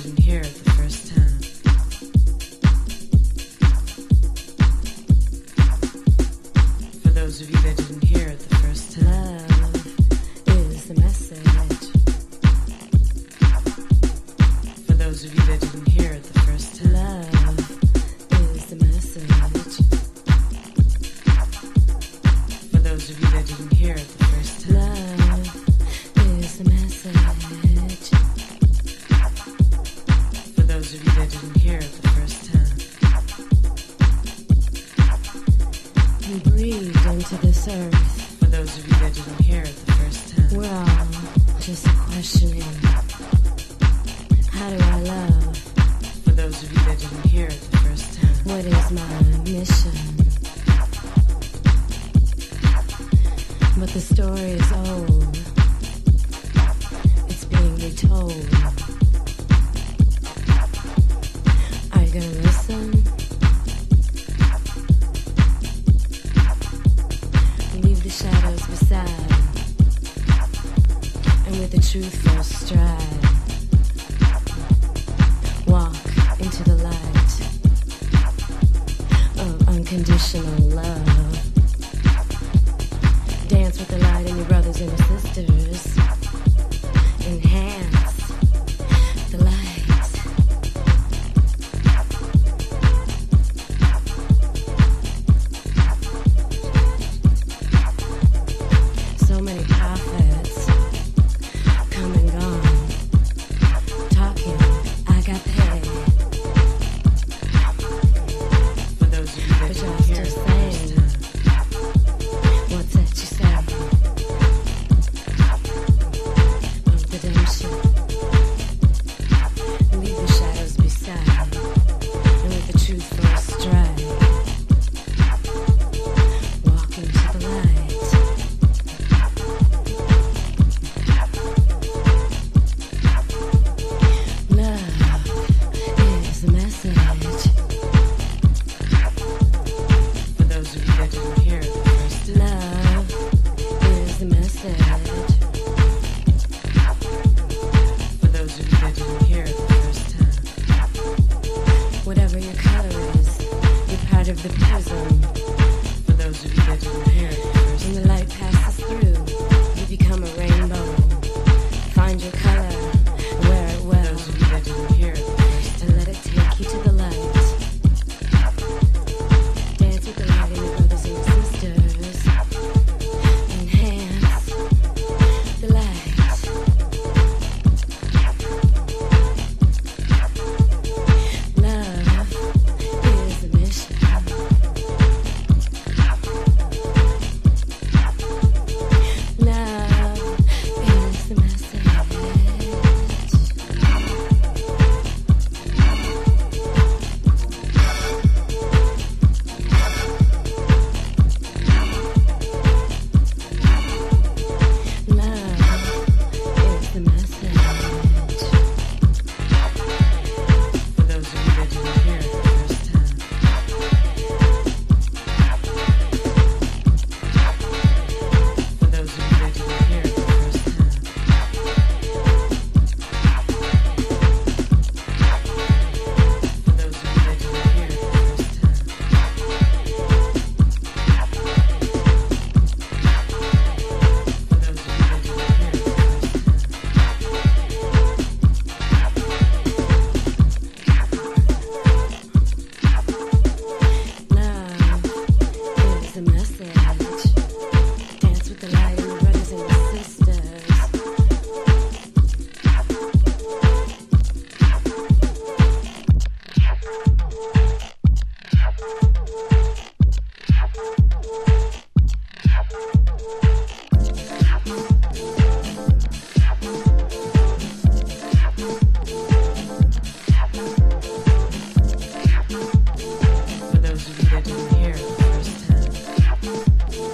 didn't hear it the first time. For those of you that didn't hear it the first time. Love is the message. For those of you that didn't hear it the first time. Love is the message. For those of you that didn't hear it the first time. Love is the message. For those of you that didn't hear it the first time. You breathed into this earth. For those of you that didn't hear it the first time. We're all just questioning. How do I love? For those of you that didn't hear it the first time. What is my mission? But the story is old. It's being retold. Are you gonna listen? Leave the shadows beside, and with a truthful stride, walk into the light of unconditional love. Dance with the light in your brothers and your sisters. Enhance the light. So many prophets come and gone, talking, I got paid. For those of you that But y'all didn't hear still it the first saying, time. what's that you say? Of redemption. Leave the shadows beside, and with the truthful stride, walk into the light. Love is the message. For those of you that didn't hear it the first time. Love is the message. For those of you that didn't hear it the first time. Whatever your color is, you're part of the prism.